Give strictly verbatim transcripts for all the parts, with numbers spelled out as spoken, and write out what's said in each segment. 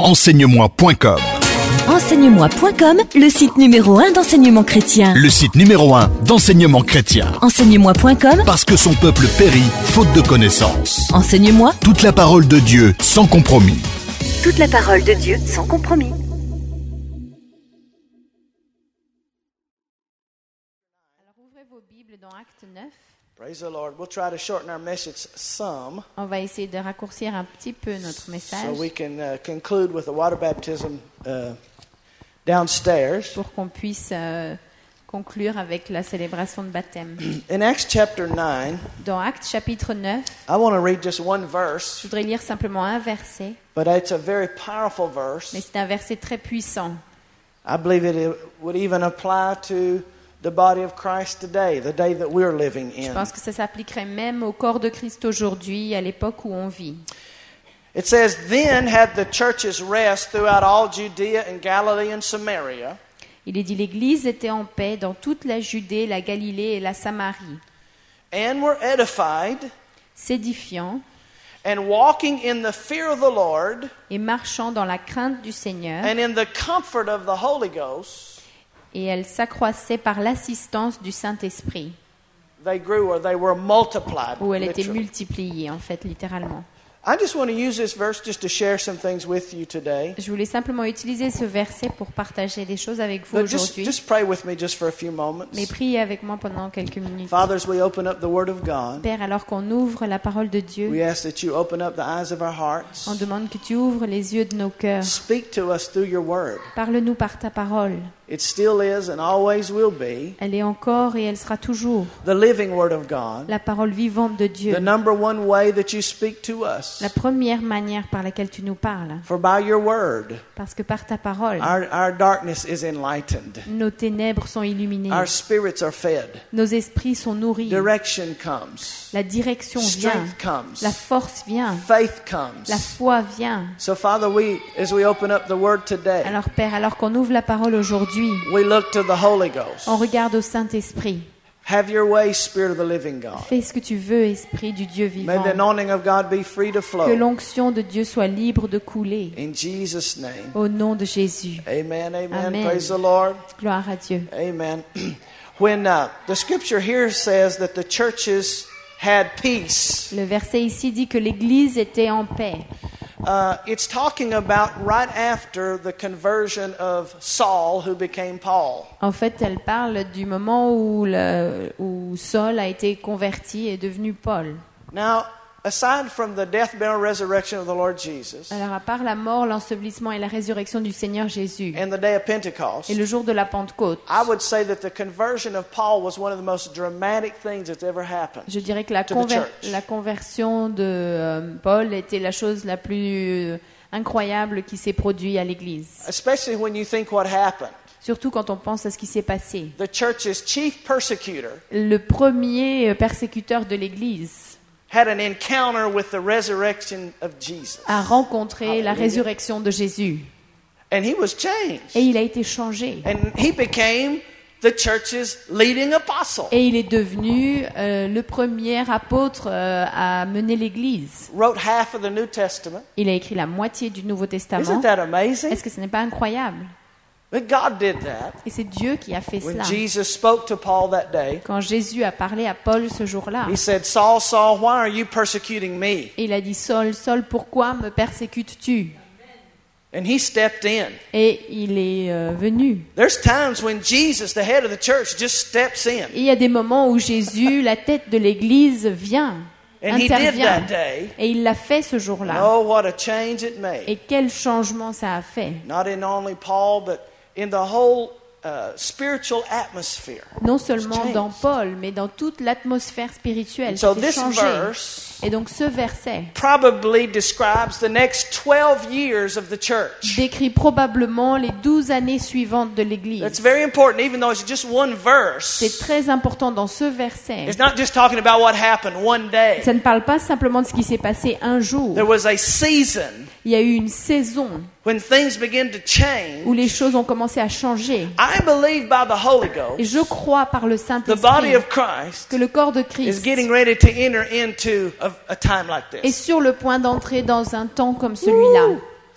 enseigne-moi point com. enseigne-moi point com, le site numéro un d'enseignement chrétien. Le site numéro un d'enseignement chrétien. enseigne-moi point com, Parce que son peuple périt, faute de connaissance. enseigne-moi Toute la parole de Dieu, sans compromis. toute la parole de Dieu sans compromis. Alors ouvrez vos Bibles dans Acte neuf. Praise the Lord. We'll try to shorten our message some On va essayer de raccourcir un petit peu notre message so we can uh, conclude with the water baptism uh, downstairs. pour qu'on puisse euh, conclure avec la célébration de baptême. In Acts chapter nine, Dans Acte chapitre neuf, I want to read just one je verse, voudrais lire simplement un verset, but it's a very powerful mais verse. c'est un verset très puissant. I believe it would even apply to the body of Christ today, the day that we're living Je in. pense que ça s'appliquerait même au corps de Christ aujourd'hui, à l'époque où on vit. It says, Then had the churches rest throughout all Judea and Galilee and Samaria, Il est dit, l'Église était en paix dans toute la Judée, la Galilée et la Samarie, and were edified, s'édifiant and walking in the fear of the Lord, et marchant dans la crainte du Seigneur, and in the comfort of the Holy Ghost. et elle s'accroissait par l'assistance du Saint-Esprit, They grew, or they were multiplied. où elle était literally. multipliée, en fait, littéralement. I just want to use this verse just to share some things with you today. Je voulais simplement utiliser ce verset pour partager des choses avec vous But just, aujourd'hui. just pray with me just for a few moments. Mais priez avec moi pendant quelques minutes. Fathers, we open up the Word of God. Père, alors qu'on ouvre la parole de Dieu, We ask that you open up the eyes of our hearts. on demande que tu ouvres les yeux de nos cœurs. Speak to us through your Word. Parle-nous par ta parole. It still is and always will be Elle est encore et elle sera toujours the living Word of God. la parole vivante de Dieu. The number one way that you speak to us. La première manière par laquelle tu nous parles. For by your Word, Parce que par ta parole, our, our darkness is enlightened. nos ténèbres sont illuminées. Our spirits are fed. Nos esprits sont nourris. Direction comes. La direction vient. Strength comes. La force vient. Faith comes. La foi vient. So, Father, we, as we open up the Word today, Alors Père, alors qu'on ouvre la parole aujourd'hui, we look to the Holy Ghost. on regarde au Saint-Esprit. Have your way, Spirit of the living God. Fais ce que tu veux, Esprit du Dieu May vivant. the anointing of God be free to Que flow. l'onction de Dieu soit libre de couler. In Jesus' name. Au nom de Jésus. Amen, amen. Amen. Praise the Lord. Gloire à Dieu. Amen. When uh, the scripture here says that the churches had peace, Le verset ici dit que l'Église était en paix. uh, it's talking about right after the conversion of Saul, who became Paul. En fait, elle parle du moment où, le, où Saul a été converti et devenu Paul. Now, aside from the death, burial, resurrection of the Lord Jesus Alors, à part la mort, l'ensevelissement et la résurrection du Seigneur Jésus, and the day of Pentecost, et le jour de la Pentecôte, I would say that the conversion of Paul was one of the most dramatic things that's ever happened. je dirais que la, To the conver- church. la conversion de euh, Paul était la chose la plus euh, incroyable qui s'est produite à l'Église. Especially when you think what happened. Surtout quand on pense à ce qui s'est passé. The church's chief persecutor Le premier persécuteur de l'Église had an encounter with the resurrection of Jesus. a rencontré la Hallelujah. résurrection de Jésus. And he was changed. Et il a été changé. And he became the church's leading apostle. Et il est devenu euh, le premier apôtre euh, à mener l'Église. Wrote half of the New Testament. Il a écrit la moitié du Nouveau Testament. Isn't that amazing? Est-ce que ce n'est pas incroyable? But God did that. Et c'est Dieu qui a fait When cela. Jesus spoke to Paul that day, Quand Jésus a parlé à Paul ce jour-là, he said, Saul, Saul, why are you persecuting me? et il a dit, Saul, Saul, pourquoi me persécutes-tu? And he stepped in. Et il est euh, venu. There's times when Jesus, the head of the church, just steps in. Et il y a des moments où Jésus, la tête de l'Église, vient, And he did intervient. that day. Et il l'a fait ce jour-là. Oh, what a change it made. Et quel changement ça a fait. Not in only Paul, but in the whole uh, spiritual atmosphere. Non It's seulement changed. dans Paul, mais dans toute l'atmosphère spirituelle And so qui s'est this changée. verse Et donc ce verset probably describes the next twelve years of the church. décrit probablement les douze années suivantes de l'Église. That's very important, even though it's just one verse. C'est très important dans ce verset. It's not just talking about what happened one day. Ça ne parle pas simplement de ce qui s'est passé un jour. There was a season Il y a eu une saison when things began to change. où les choses ont commencé à changer. I believe by the Holy Et Ghost, je crois par le the body Saint-Esprit of Christ que le corps de is Christ getting ready to enter into a, a time like est this. sur le point d'entrer dans un temps comme celui-là.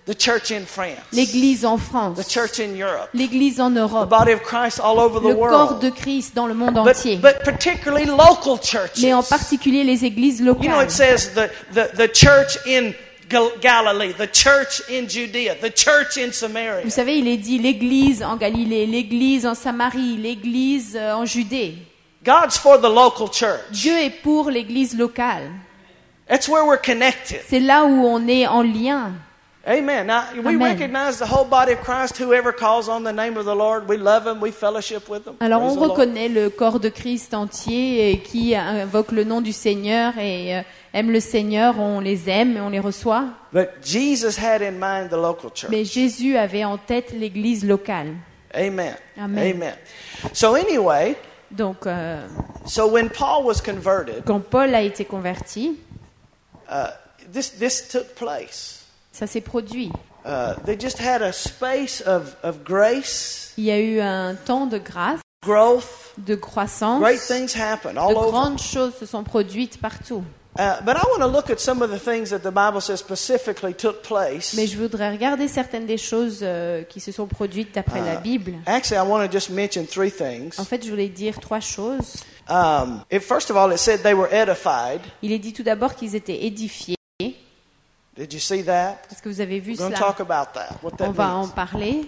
The church in France. L'église en The France. church in Europe. L'église en The Europe. body of Christ all over the Le corps world. de Christ dans le monde But, entier. but particularly local churches. Mais en particulier les églises You know, locales. it says the, the, the church in Gal- Galilee, the church in Judea, the church in Samaria. Vous savez, il est dit l'église en Galilée, l'église en Samarie, l'église euh, en Judée. God's for the local church. Dieu est pour l'église locale. That's where we're connected. C'est là où on est en lien. Amen. Now, we Amen. recognize the whole body of Christ. Whoever calls on the name of the Lord, we love him, we fellowship with him. Alors Praise on the Lord. reconnaît le corps de Christ entier et qui invoque le nom du Seigneur et euh, aime le Seigneur, on les aime et on les reçoit. But Jesus had in mind the local church. Mais Jésus avait en tête l'église locale. Amen. Amen. Amen. So anyway, Donc euh, so when Paul was converted, quand Paul a été converti, uh, this this took place. ça s'est produit. Uh, they just had a space of, of grace, Il y a eu un temps de grâce, growth. de croissance, Great things happened de all over. grandes choses se sont produites partout. Uh, but I want to look at some of the things that the Bible says specifically took place. Mais je voudrais regarder certaines des choses euh, qui se sont produites d'après la Bible. Actually, I want to just mention three things. En fait, je voulais dire trois choses. Um, it, first of all, it said they were edified. Il est dit tout d'abord qu'ils étaient édifiés. Did you see that? Est-ce que vous avez vu We're going to cela? talk about that, what On that va en means. parler.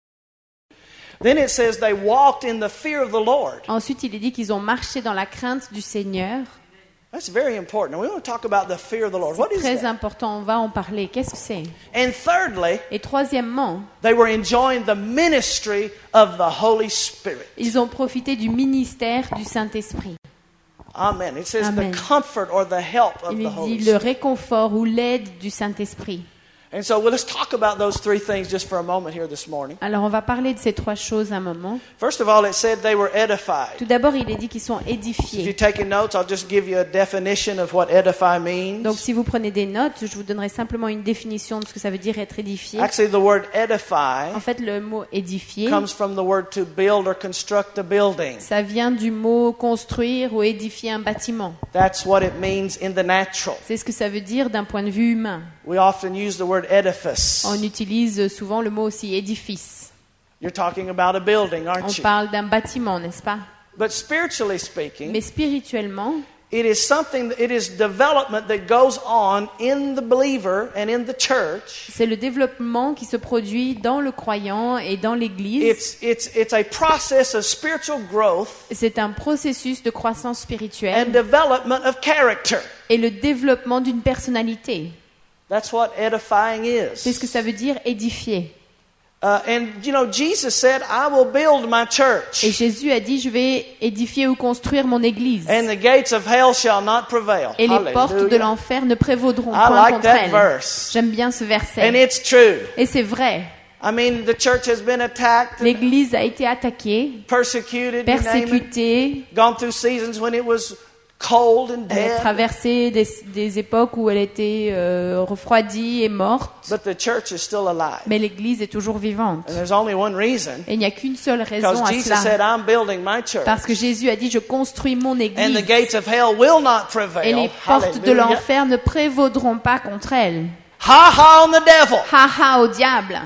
Then it says they walked in the fear of the Lord. Ensuite, il est dit qu'ils ont marché dans la crainte du Seigneur. That's very important. We want to talk about the fear of the Lord. What C'est is très that? important, on va en parler. Qu'est-ce que c'est? And thirdly, Et troisièmement, they were enjoying the ministry of the Holy Spirit. ils ont profité du ministère du Saint-Esprit. Amen. It says Amen. the comfort or the help of Il the est Holy dit le Spirit. réconfort ou l'aide du Saint-Esprit. And so well, let's talk about those three things just for a moment here this morning. Alors, on va parler de ces trois choses un moment. First of all, it said they were edified. Tout d'abord, il est dit qu'ils sont If you're édifiés. taking notes, I'll just give you a definition of what edify means. Donc, si vous prenez des notes, je vous donnerai simplement une définition de ce que ça veut dire être édifié. Actually, the word edify En fait, le mot édifier, comes from the word to build or construct a building. ça vient du mot construire ou édifier un bâtiment. That's what it means in the natural. C'est ce que ça veut dire d'un point de vue humain. We often use the word edifice. On utilise souvent le mot aussi édifice. You're talking about a building, On aren't you? parle d'un bâtiment, n'est-ce pas? But spiritually speaking, Mais spirituellement, it is something, it is development that goes on in the believer and in the church. c'est le développement qui se produit dans le croyant et dans l'Église. It's, it's, it's a process of spiritual growth C'est un processus de croissance and spirituelle development of character. et le développement d'une personnalité. That's what edifying C'est ce que is. ça veut dire édifier. Uh, and, you know, Jesus said, I will build my Et church, Jésus a dit, je vais édifier ou construire mon Église. and the gates of hell shall not prevail. Et les portes de Hallelujah. l'enfer ne prévaudront I point like contre that elles. verse. J'aime bien ce And verset. it's true. Et c'est vrai. I mean, the church has been attacked, and L'Église a été attaquée, persecuted, you name it. persécutée. Gone through seasons when it was cold and Elle a dead. traversé des, des époques où elle était euh, refroidie et morte. But the church is still alive. Mais l'Église est toujours vivante. And there's only one reason. Et il n'y a qu'une seule raison Because à Jesus said, cela. I'm building my church. Parce que Jésus a dit, je construis mon And Église. the gates of hell will not Et prevail. les portes de Hallelujah. l'enfer ne prévaudront pas contre elle. Ha ha on the devil. Ha ha au diable.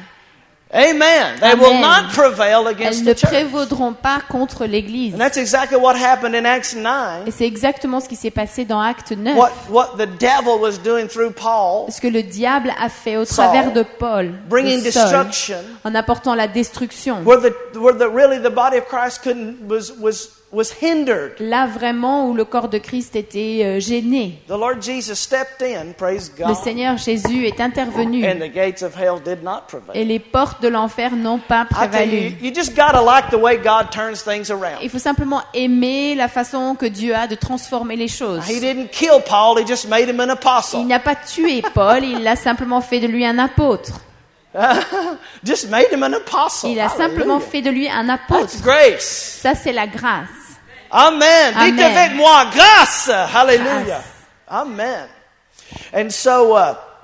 Amen. They Amen. will not prevail against Elles ne the church. prévaudront pas contre l'Église. And that's exactly what happened in Acts nine. Et c'est exactement ce qui s'est passé dans Acte neuf. What, what the devil was doing through Paul, Ce que le diable a fait au Saul, travers de Paul, bringing de Saul, destruction, en apportant la destruction. where the, where the, really the body of Christ couldn't, was, was, was hindered. Là vraiment où le corps de Christ était euh, gêné. The Lord Jesus stepped in, praise Le God, Seigneur Jésus est intervenu. and the gates of hell did not prevail. Et les portes de l'enfer n'ont pas I tell you, prévalu. you just gotta like the way God turns things around. Il faut simplement aimer la façon que Dieu a de transformer les choses. He didn't kill Paul, he just made him an Il apostle. n'a pas tué Paul, il l'a simplement fait de lui un apôtre. Just made him an apostle. Il a simplement Hallelujah. fait de lui un That's apôtre. grace. Ça, c'est la grâce. Amen. Amen. Dites avec moi, grâce. Hallelujah. Grâce. Amen. And so, uh,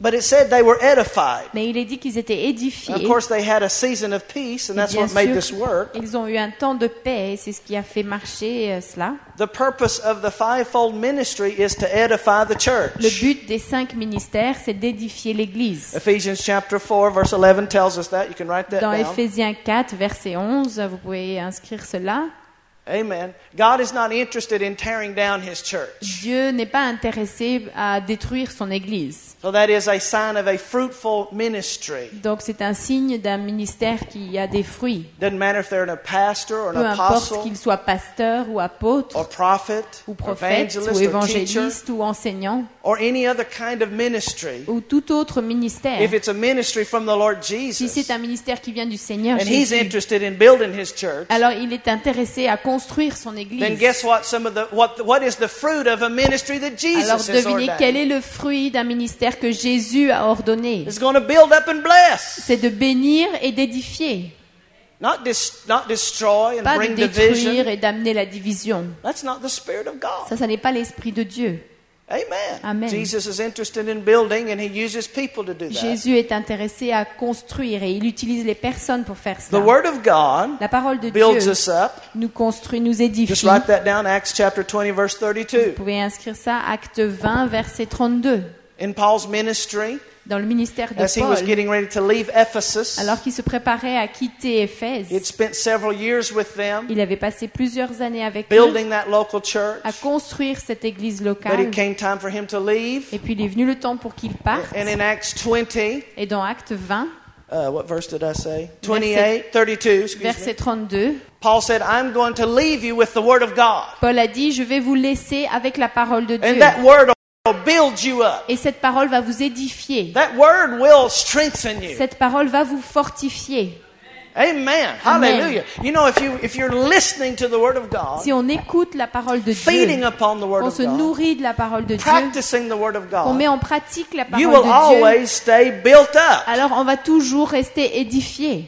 But it said they were edified. Mais il est dit qu'ils étaient And of édifiés. course, they had a season of peace, and Et that's bien what made sûr, this work. ils ont eu un temps de paix et c'est ce qui a fait marcher euh, cela. The purpose of the fivefold ministry is to edify the church. Le but des cinq ministères, c'est d'édifier l'Église. Ephesians chapter four, verse eleven tells us that. You can write that Dans down. Éphésiens quatre, verset onze, vous pouvez inscrire cela. Amen. God is not interested in tearing down His church. Dieu n'est pas intéressé à détruire son Église. So that is a sign of a fruitful ministry. Donc c'est un signe d'un ministère qui a des fruits. Doesn't matter if they're a pastor or Peu an importe apostle qu'il soit pasteur ou apôtre, or prophet ou or prophète, evangelist ou or teacher évangéliste, ou enseignant, or any other kind of ministry. ou tout autre ministère. If it's a ministry from the Lord Si Jesus c'est un ministère qui vient du Seigneur and He's Jésus, interested in building His church, alors il est intéressé à construire son then Église. guess what? Some of the what what is the fruit of a ministry that Alors Jesus has devinez quel ordained? est le fruit d'un ministère que Jésus a ordonné. It's going to build up and bless, C'est de bénir et d'édifier, not dis, not destroy and pas de bring détruire division. et d'amener la division. That's not the Spirit of God. Ça, ça n'est pas l'esprit de Dieu. Amen. Amen. Jesus is interested in building, and He uses people to do that. Jésus est intéressé à construire et il utilise les personnes pour faire The cela. Word of God La parole de builds Dieu us up. nous construit, nous Just édifie. write that down, Acts chapter twenty, verse Vous thirty-two. pouvez inscrire ça, Acte vingt, verset trente-deux. In Paul's ministry, Dans le ministère de as he was Paul, getting ready to leave Ephesus, alors qu'il se préparait à quitter Éphèse, he had spent several years with them, il avait passé plusieurs années avec eux building that local church. à construire cette église But locale. it came time for him to leave. Et puis il est venu le temps pour qu'il parte. And in Acts twenty, Et dans Acte vingt, uh, what verse did I say? twenty-eight, thirty-two, excuse verset me. trente-deux, Paul said, I'm going to leave you with the Word of God. Paul a dit, je vais vous laisser avec la parole de And Dieu. that Word will build you up. Et cette parole va vous édifier. That Word will strengthen you. Cette parole va vous fortifier. Amen. Amen. Hallelujah. You know, if you if you're listening to the Word of God, Si on écoute la parole de feeding Dieu, upon the Word qu'on of se God, nourrit de la parole de Dieu, practicing the Word of qu'on met God, en pratique la you parole will de Dieu, always stay built up. alors on va toujours rester édifié.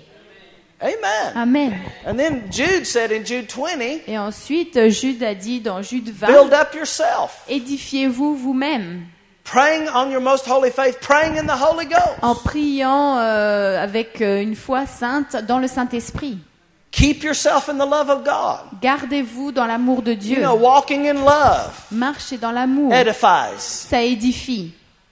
Amen. Amen. And then Jude said in Jude twenty, Et ensuite, Jude a dit dans Jude vingt, build up yourself, édifiez-vous vous-même praying on your most holy faith, praying in the Holy Ghost. en priant euh, avec euh, une foi sainte dans le Saint-Esprit. Keep yourself in the love of God. Gardez-vous dans l'amour de You Dieu. know, walking in love Marchez dans l'amour. edifies. Ça édifie.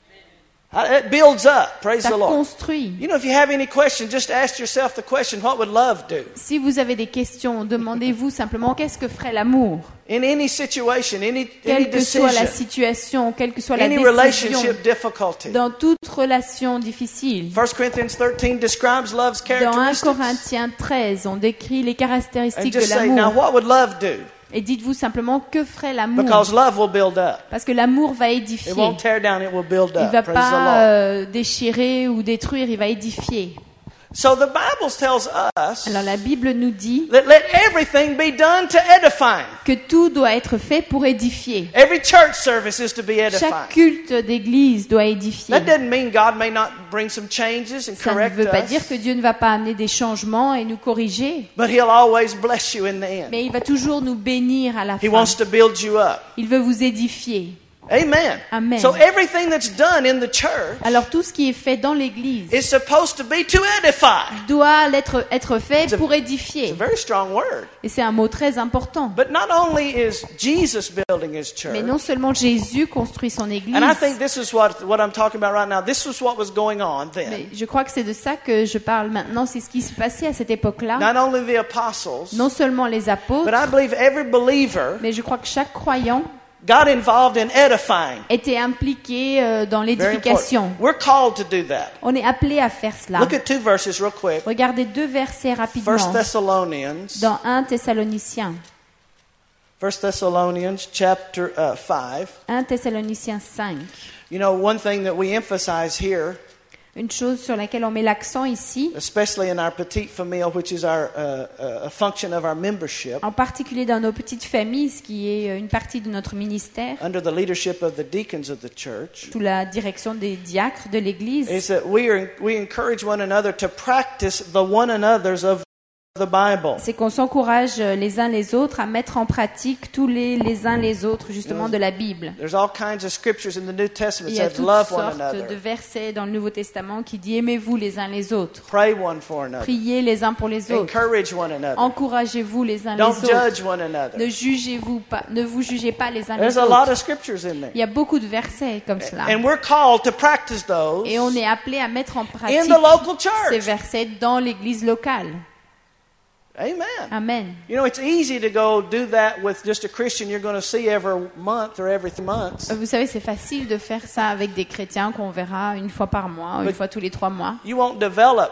It builds up. Praise Ça the Lord. construit. You know, if you have any questions, just ask yourself the question, what would love do? Si vous avez des questions, demandez-vous simplement qu'est-ce que ferait l'amour. In any situation, any, any Quelle que soit la decision, situation, quelle que soit la any décision, relationship difficulty. dans toute relation difficile. First Corinthians thirteen describes love's Dans un characteristics. Corinthiens treize, on décrit les And caractéristiques just de say, now l'amour. what would love do? Et dites-vous simplement que ferait l'amour. Because love will build up. Parce que l'amour va It édifier. won't tear down, it will build Il up. va Praise the pas Lord. euh, déchirer ou détruire, il va édifier. So the Bible tells us Alors la Bible nous dit that let everything be done to edifying. que tout doit être fait pour édifier. Every church service is to be edifying. Chaque culte d'église doit édifier. That doesn't mean God may not bring some changes and Ça ne correct veut pas us, dire que Dieu ne va pas amener des changements et nous corriger, but He'll always bless you in the end. mais il va toujours nous bénir à la He fin. wants to build you up. Il veut vous édifier. Amen. Amen. So everything that's done in the church Alors tout ce qui est fait dans l'église is supposed to be to edify. doit être, être fait It's a- pour It's édifier. a very strong word. Et c'est un mot très important. But not only is Jesus building His church, Mais non seulement Jésus construit son église, and I think this is what, what I'm talking about right now. This was what was going on then. mais je crois que c'est de ça que je parle maintenant. C'est ce qui se passait à cette époque-là. Not only the apostles, Non seulement les but apôtres, I believe every believer mais je crois que chaque croyant got involved in edifying. était impliqué euh, dans Very l'édification. important. We're called to do that. On est appelé à faire cela. Look at two verses real quick. Regardez deux versets rapidement. First Thessalonians, Dans un Thessaloniciens. First Thessalonians chapter uh, five. un Thessaloniciens cinq. You know, one thing that we emphasize here, Une chose sur laquelle on met l'accent ici, especially in our petite famille, which is our uh, uh, a function of our membership, en particulier dans nos petites familles, ce qui est une partie de notre ministère, under the leadership of the deacons of the church, sous la direction des diacres de l'Église, is that we are we encourage one another to practice the one another's of the Bible. C'est qu'on s'encourage les uns les autres à mettre en pratique tous les, les uns les autres, justement, de la Bible. There's all kinds of scriptures in the New Testament Il y a that toutes love one sortes another. de versets dans le Nouveau Testament qui dit aimez-vous les uns les autres, Pray one for another. priez les uns pour les autres, Encourage one another. encouragez-vous les uns Don't les autres, judge one another. ne jugez-vous pas, ne vous jugez pas les uns There's les a lot autres. of scriptures in there. Il y a beaucoup de versets comme cela. And we're called to practice those Et on est appelé à mettre en in pratique the local ces church. versets dans l'église locale. Amen. Amen. You know, it's easy to go do that with just a Christian you're going to see every month or every three months. Vous savez, c'est facile de faire ça avec des chrétiens qu'on verra une fois par mois, une But- fois tous les trois mois. You won't develop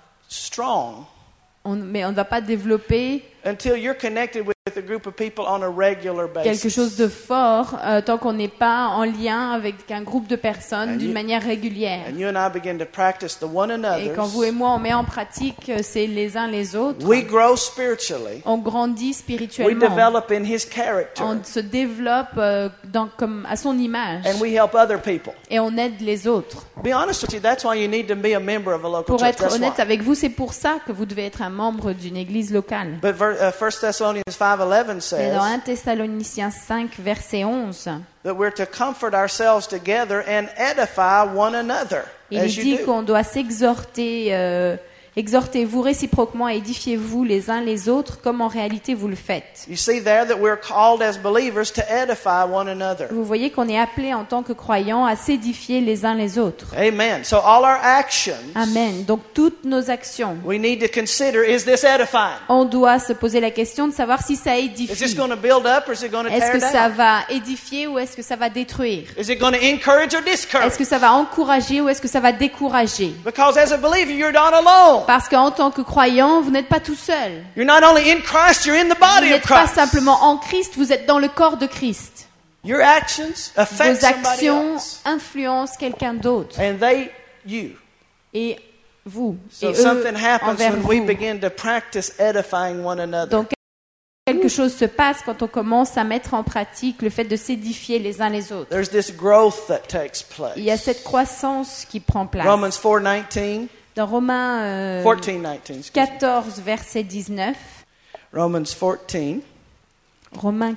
strong On- mais on ne va pas développer until you're connected with a group of people on a regular basis. quelque chose de fort euh, tant qu'on n'est pas en lien avec un groupe de personnes And d'une you- manière régulière. And you and I begin to practice the one Et quand vous et another. moi on met en pratique euh, c'est les uns les autres, We grow spiritually. on grandit We spirituellement, develop in His character. on se développe euh, dans, comme à son image And we help other people. et on aide les autres. Be honest with you, that's why you need to be a member of a local Pour church. être That's honnête why. avec vous, c'est pour ça que vous devez être un membre d'une église locale. But ver- uh, First Thessalonians five eleven Mais dans says un Thessaloniciens cinq, verset onze, that we're to comfort ourselves together and edify one another, il est as you dit do. qu'on doit s'exhorter, euh, exhortez-vous réciproquement, édifiez-vous les uns les autres, comme en réalité vous le faites. You see there that we're called as believers to edify one another. Vous voyez qu'on est appelé en tant que croyants à s'édifier les uns les autres. Amen. So all our actions, Amen. Donc toutes nos actions, we need to consider, is this edifying? on doit se poser la question de savoir si ça Is this édifie. going to build up or is it going to Est-ce tear que ça down? va édifier ou est-ce que ça va détruire? Is it going to encourage or Est-ce discourage? que ça va encourager ou est-ce que ça va décourager? Because as a believer, you're not alone. Parce qu'en tant que croyant, vous n'êtes pas tout seul. You're not only in Christ, you're in the Vous body of n'êtes pas Christ. simplement en Christ, vous êtes dans le corps de Christ. Your actions affect Vos somebody actions else. influencent quelqu'un d'autre. And they, you. Et vous, So et eux something happens envers when we vous. begin to practice edifying one another. Donc quelque chose se passe quand on commence à mettre en pratique le fait de s'édifier les uns les autres. There's this growth that takes place. Il y a cette croissance qui prend place. Romans four nineteen, Dans Romains euh, fourteen nineteen. excuse me. quatorze, verset dix-neuf, Romans fourteen Romains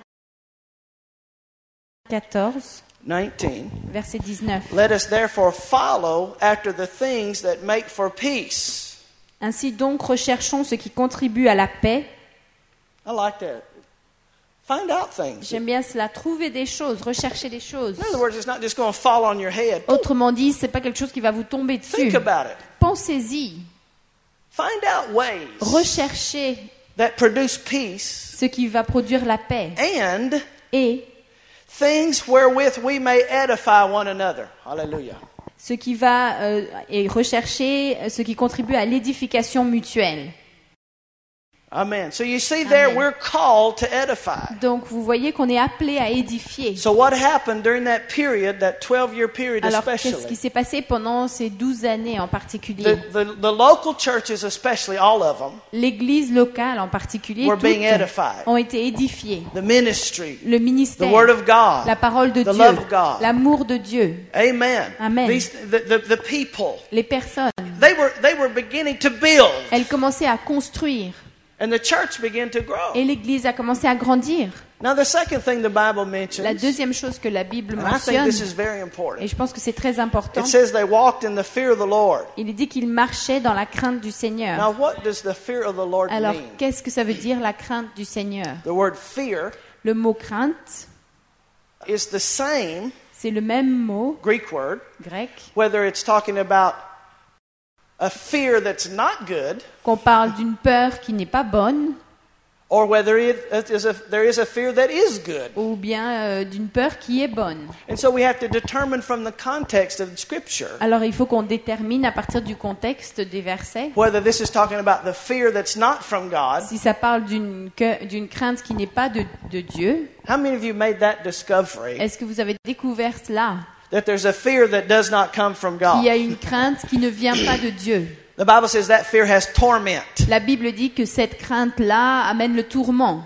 quatorze, nineteen. verset dix-neuf. Let us therefore follow after the things that make for peace. Ainsi donc, recherchons ce qui contribue à la paix. I like that. Find out things. J'aime bien cela, trouver des choses, rechercher des choses. In other words, it's not just going to fall on your head. Autrement dit, c'est pas quelque chose qui va vous tomber dessus. Think about it. Pensez-y, Find out ways recherchez that produce peace ce qui va produire la paix and et things wherewith we may edify one another. Hallelujah. ce qui va euh, et rechercher ce qui contribue à l'édification mutuelle. Amen. So you see there, Amen. we're called to edify. Donc vous voyez qu'on est appelé à édifier. So what happened during that period, that twelve-year period Alors qu'est-ce qui especially? s'est passé pendant ces douze années en particulier? The, the, the local churches especially, all of them, L'église locale en particulier, were being toutes edified. ont été édifiées. The ministry, Le the ministère, Word of God. la parole de the Dieu, love of God. l'amour de Dieu, Amen. Amen. These, the, the, the people, les personnes. they were, they were beginning to build. Elles commençaient à construire And the church began to grow. et l'Église a commencé à grandir. Now the second thing the Bible mentions, La deuxième chose que la Bible and I think mentionne, this is very important, et je pense que c'est très important, it says they walked in the fear of the Lord. il est dit qu'ils marchaient dans la crainte du Seigneur. Now what does the fear of the Lord Alors, mean? qu'est-ce que ça veut dire la crainte du Seigneur? The word fear Le mot crainte, is the same c'est le même mot Greek word, grec, whether it's talking about a fear that's not good, qu'on parle d'une peur qui n'est pas bonne, or whether it is a, there is a fear that is good. ou bien euh, d'une peur qui est bonne. And so we have to determine from the context of the Scripture Alors il faut qu'on détermine à partir du contexte des versets whether this is talking about the fear that's not from God. si ça parle d'une que- d'une crainte qui n'est pas de, de Dieu. How many of you made that discovery Est-ce que vous avez découvert cela? that there's a fear that does not come from Qu'il y a God? une crainte qui ne vient pas de Dieu. The Bible says that fear has torment. La Bible dit que cette crainte-là amène le tourment.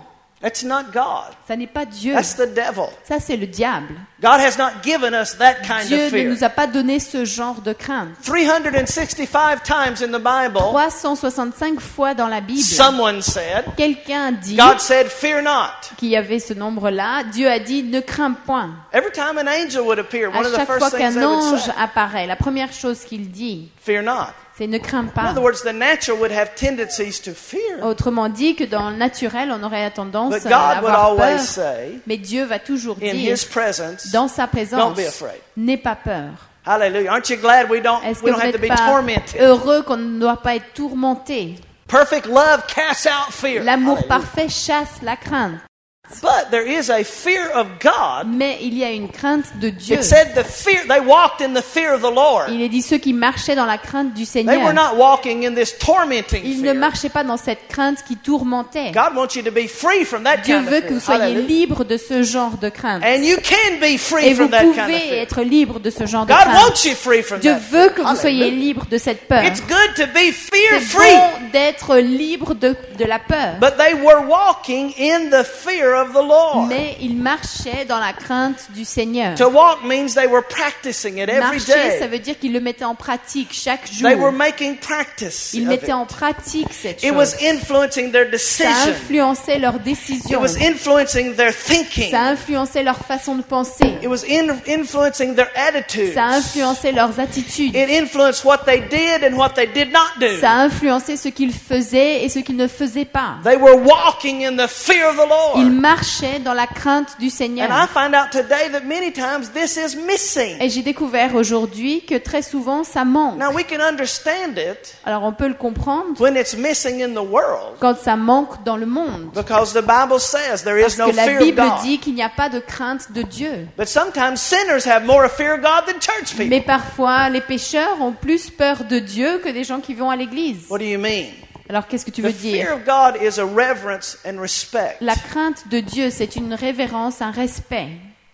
That's not God. Ça n'est pas Dieu. That's the devil. Ça, c'est le diable. God has not given us that kind Dieu of ne fear. nous a pas donné ce genre de crainte. three hundred sixty-five times in the Bible, trois cent soixante-cinq fois dans la Bible, someone said, quelqu'un dit God said, fear not. qu'il y avait ce nombre-là. Dieu a dit ne crains point. Every time an angel would appear, À one of the chaque first fois things qu'un they would ange say, apparaît, la première chose qu'il dit, fear not. c'est ne crains In pas. other words, the natural would have tendencies to fear. Autrement dit que dans le naturel, on aurait tendance But à God would avoir always peur. say, Mais Dieu va toujours in dire, His presence, dans sa don't présence, be afraid. n'aie pas peur. Hallelujah. Aren't you glad we don't, Est-ce que we vous don't have to n'êtes be pas tormented? heureux qu'on ne doit pas être tourmenté? Perfect love casts out fear. L'amour Hallelujah. parfait chasse la crainte. But there is a fear of God. Mais il y a une crainte de Dieu. It said the fear, they walked in the fear of the Lord. Il est dit ceux qui marchaient dans la crainte du They were Seigneur. not walking in this tormenting Ils ne fear. marchaient pas dans cette crainte qui tourmentait. God wants you to be free from that Dieu kind veut of que fear. vous soyez Hallelujah. libres de ce genre de crainte. And you can be free Et vous from that kind of pouvez fear. être libre de ce genre de God crainte. wants you free from Dieu that veut fear. que vous soyez Hallelujah. libre de cette peur. It's good to be fear C'est free. bon d'être libre de, de la peur. But they were walking in the fear of the Lord. Mais ils marchaient dans la crainte du Seigneur. To walk means they were practicing it every Marcher, ça day. veut dire qu'ils le mettaient en pratique chaque jour. They were making practice Ils of mettaient it. en pratique cette It was chose. influencing their Ça decision. influençait leurs It décisions. was influencing their thinking. Ça influençait leur façon de penser. It was in, influencing their attitudes. Ça influençait leurs attitudes. It influenced what they did and what they did not do. Ça influençait ce qu'ils faisaient et ce qu'ils ne faisaient pas. They were walking in the fear of the Ils Lord. marchaient dans la crainte du And I Seigneur. find out today that many times this is missing. Et j'ai découvert aujourd'hui que très souvent ça manque. Now we can understand it Alors on peut le comprendre when it's missing in the world quand ça manque dans le monde. because the Bible says there is Parce no que la fear of Bible God. dit qu'il n'y a pas de crainte de Dieu. But sometimes sinners have more fear of God than church people. Mais parfois, les pécheurs ont plus peur de Dieu que des gens qui vont à l'église. What do you mean? Alors qu'est-ce que tu The veux fear dire? of God is a reverence and respect. La crainte de Dieu, c'est une révérence, un respect.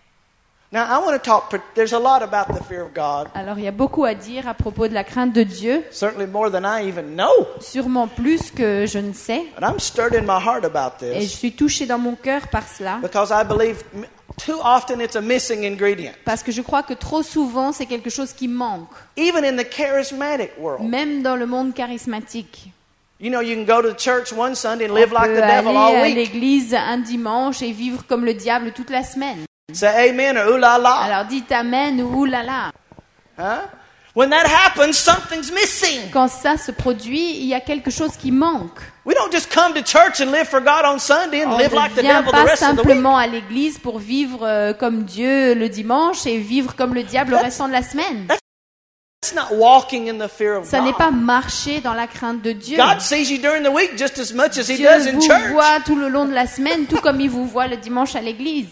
Now I want to talk, there's a lot about the fear of God, Alors il y a beaucoup à dire à propos de la crainte de Dieu, certainly more than I even know. sûrement plus que je ne sais. And I'm stirred in my heart about Et je this suis touchée dans mon cœur par cela, because I believe m- too often it's a missing ingredient. parce que je crois que trop souvent, c'est quelque chose qui manque, Even in the charismatic world. même dans le monde charismatique. You know, you can go to church one Sunday and On live like peut the devil aller all à week. l'église un dimanche et vivre comme le diable toute la semaine. Say amen or ooh la la. Alors dites amen ou oulala. Huh? When that happens, something's missing. Quand ça se produit, il y a quelque chose qui manque. We don't just come to church and live for God on Sunday and On live ne like the vient devil the pas rest of the week. simplement à l'église pour vivre euh, comme Dieu le dimanche et vivre comme le diable le That's- restant de la semaine. It's not walking in the fear of Ça n'est God. pas marcher dans la crainte de Dieu. God sees you during the week just as much as He Dieu does in vous church. voit tout le long de la semaine, tout comme il vous voit le dimanche à l'église.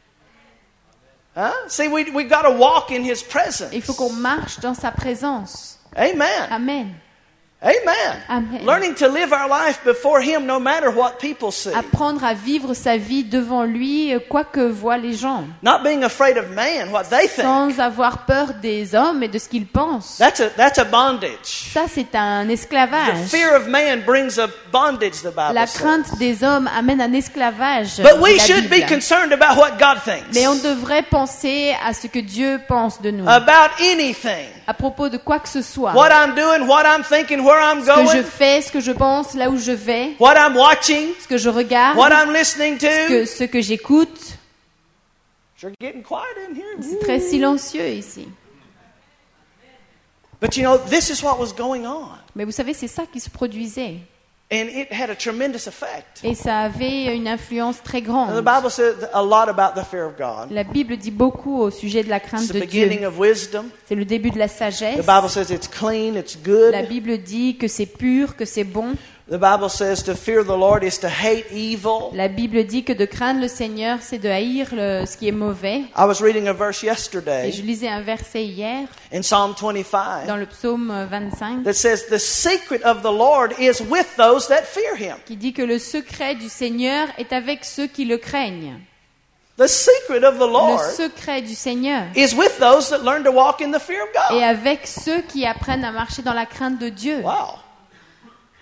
Huh? See, we we got to walk in His presence. Il faut qu'on marche dans sa présence. Amen. Amen. Amen. Amen. Learning to live our life before Him, no matter what people see. Apprendre à vivre sa vie devant lui, quoi que voient les gens. Not being afraid of man, what they think. Sans avoir peur des hommes et de ce qu'ils pensent. That's a that's a bondage. Ça, c'est un The esclavage. fear of man brings a bondage. The Bible La says. crainte des hommes amène un esclavage. But we dit la should be Bible. concerned about what God thinks. Mais on devrait penser à ce que Dieu pense de nous. About anything. À propos de quoi que ce soit. What I'm doing, what I'm thinking, where I'm Ce que je going, fais, ce que je pense, là où je vais, what I'm watching, ce que je regarde, what I'm listening ce que, to. ce que j'écoute. Sure getting quiet in here. C'est très silencieux ici. But you know, this is what was going on. Mais vous savez, c'est ça qui se produisait. And it had a tremendous effect. Et ça avait une influence très Now, grande. the Bible says a lot about the fear of God. La Bible dit beaucoup au sujet de la It's crainte the de beginning Dieu. of wisdom. C'est le début de la The sagesse. Bible says it's clean, it's good. La Bible dit que c'est pur, que c'est bon. The Bible says to fear the Lord is to hate evil. La Bible dit que de craindre le Seigneur, c'est de haïr le- ce qui est mauvais. I was reading a verse Et yesterday je lisais un verset hier in Psalm twenty-five dans le psaume vingt-cinq that says the secret of the Lord is with those that fear Him. qui dit que le secret du Seigneur est avec ceux qui le craignent. The secret of the Le Lord secret du Seigneur is with those that learn to walk in the fear of est God. avec ceux qui apprennent à marcher dans la crainte de Dieu. Wow.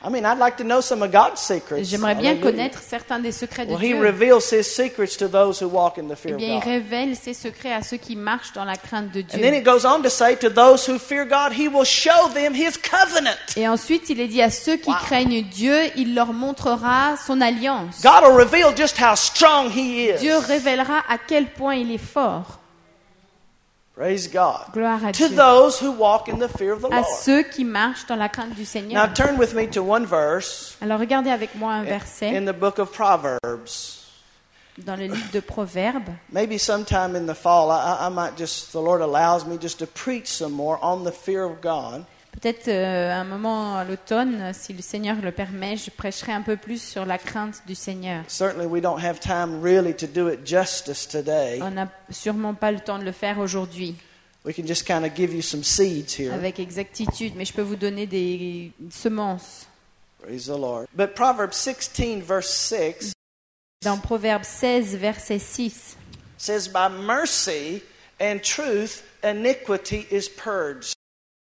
I mean, I'd like to know some of God's secrets. J'aimerais bien Hallelujah. connaître certains des secrets de Well, He Dieu. reveals His secrets to those who walk in the Eh fear of bien, il God. révèle ses secrets à ceux qui marchent dans la crainte de And then Dieu. it goes on to say, to those who fear God, He will show them His covenant. Et ensuite, il est dit à ceux qui Wow. craignent Dieu, il leur montrera son alliance. God will reveal just how strong He is. Dieu révélera à quel point il est fort. Praise God. Gloire à To Dieu. those who walk in the fear of the À Lord. ceux qui marchent dans la crainte du Now Seigneur. turn with me to one verse Alors regardez avec moi un verset in the book of Proverbs. dans le livre de Proverbes. Maybe sometime in the fall, I, I might just, the Lord allows me just to preach some more on the fear of God. Peut-être euh, un moment à l'automne, si le Seigneur le permet, je prêcherai un peu plus sur la crainte du Seigneur. Certainly we don't have time really to do it justice today. On n'a sûrement pas le temps de le faire aujourd'hui We can just kind of give you some seeds here. avec exactitude, mais je peux vous donner des semences. Praise the Lord. But Proverbs sixteen verse six Dans Proverbe seize, verset six, says, by mercy and truth iniquity is purged.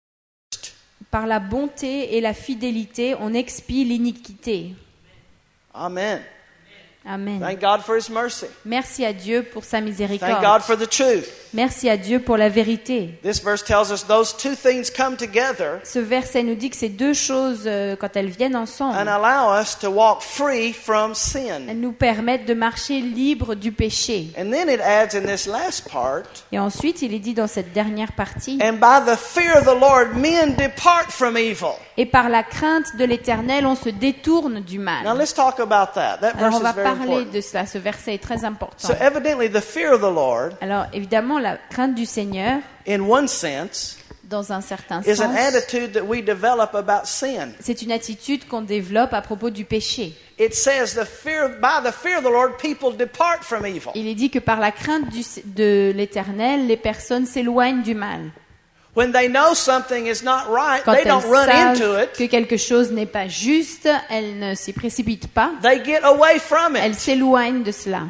par la bonté et la fidélité, on expie l'iniquité. Amen. Amen. Thank God for His mercy. Merci à Dieu pour sa Thank God miséricorde. for the truth. Merci à Dieu pour la vérité. This verse tells us those two things come together Ce verset nous dit que ces deux choses, euh, quand elles viennent and ensemble, allow us to walk free from sin. elles nous permettent de marcher libres du péché. And then it adds in this last part, Et ensuite, il est dit dans cette dernière partie, and by the fear of the Lord men depart from evil. et par la crainte de l'Éternel, on se détourne du Now mal. let's talk about that. That Alors, verse on va is very parler important. de cela. Ce verset est très important. So evidently the fear of the Lord, Alors, évidemment, la crainte du Seigneur, in one sense, dans un certain is an sens, attitude that we develop about sin. c'est une attitude qu'on développe à propos du péché. It says the fear by the fear of the Lord people depart from evil. Il est dit que par la crainte du- de l'Éternel, les personnes s'éloignent du mal. When they know something is not right, Quand they elles don't run into savent it. que quelque chose n'est pas juste, elles ne s'y précipitent pas. They get away from Elles it. s'éloignent de cela.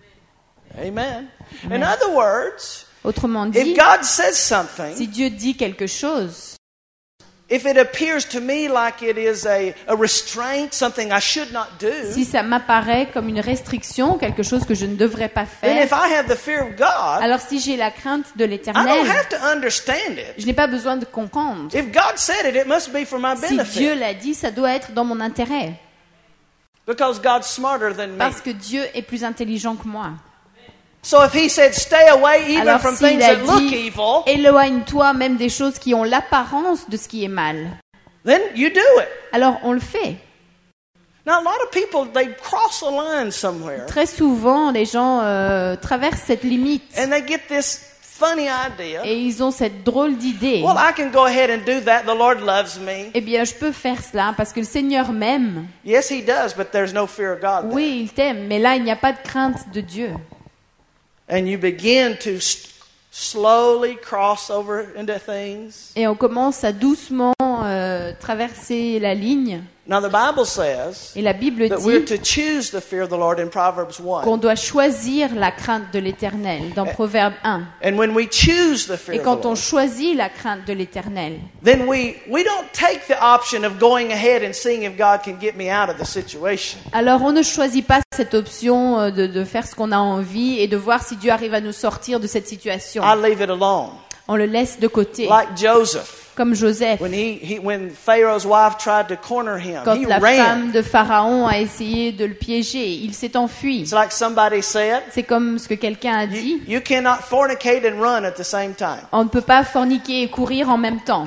Amen. In other words, Autrement dit, if God says si something, Dieu dit quelque chose, if it appears to me like it is a, a restraint, something I should not do, si ça m'apparaît comme une restriction, quelque chose que je ne devrais pas then if faire, I have the fear of God, alors si j'ai la crainte de I don't l'Éternel, have to understand it. je n'ai pas besoin de comprendre. If God said it, it must be for my Si Dieu benefit. l'a dit, ça doit être dans mon intérêt, Because God's smarter than me. parce que Dieu est plus intelligent que moi. So if He said, stay away even Alors from s'il things a that look dit, evil, éloigne-toi même des choses qui ont l'apparence de ce qui est mal, then you do it. alors on le fait. Now, a lot of people, they cross a line somewhere Très souvent, les gens euh, traversent cette limite and they get this funny idea. et ils ont cette drôle d'idée. Well, I can go ahead and do that. The Lord loves me. Eh bien, je peux faire cela parce que le Seigneur m'aime. Yes, He does, but there's no fear of God there. Oui, il t'aime, mais là, il n'y a pas de crainte de Dieu. And you begin to s- slowly cross over into things. Et on commence à doucement euh, traverser la ligne. Now, the Bible says Et la Bible that we're dit to choose the fear of the Lord in Proverbs one. qu'on doit choisir la crainte de l'Éternel dans Proverbe un. And when we choose the Et fear of quand the on Lord, choisit la crainte de l'Éternel, then we, we don't take the option of going ahead and seeing if God can get me out of the situation. alors on ne choisit pas cette option euh, de, de faire ce qu'on a envie et de voir si Dieu arrive à nous sortir de cette situation. I leave it alone. On le laisse de côté, Like Joseph. comme Joseph. When he, he when Pharaoh's wife tried to corner him, Quand he la ran. femme de Pharaon a essayé de le piéger, il s'est enfui. It's like somebody said, C'est comme ce que quelqu'un a you, dit. you cannot fornicate and run at the same time. On ne peut pas forniquer et courir en même temps.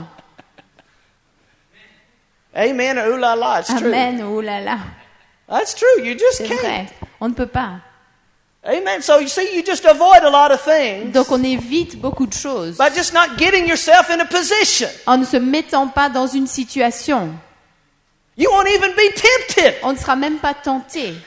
Amen or ooh la la, it's true. Amen, oh là là, That's true. You just c'est can't. vrai. On ne peut pas. Amen. So you see, you just avoid a lot of things Donc on évite beaucoup de choses by just not getting yourself in a position. en ne se mettant pas dans une situation. You won't even be tempted. On ne sera même pas tenté.